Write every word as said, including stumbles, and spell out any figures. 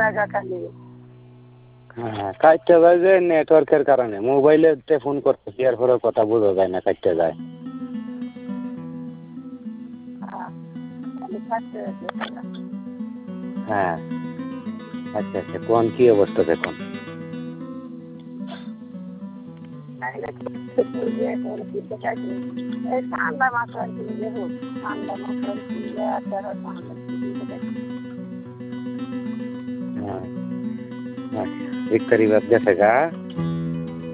জায়গা খালি। হ্যাঁ কাটতে যায় যে নেটওয়ার্কের কারণে, মোবাইলে ফোন করতেছি এরপরেও কথা বোঝা যায় না, কাটতে যায়। হ্যাঁ আচ্ছা আচ্ছা, কোন কি অবস্থা দেখুন? ঠান্ডা মাছ আর কি দেখুন, ঠান্ডা মাছ আর কি हाँ, एक करीब अब जैसे का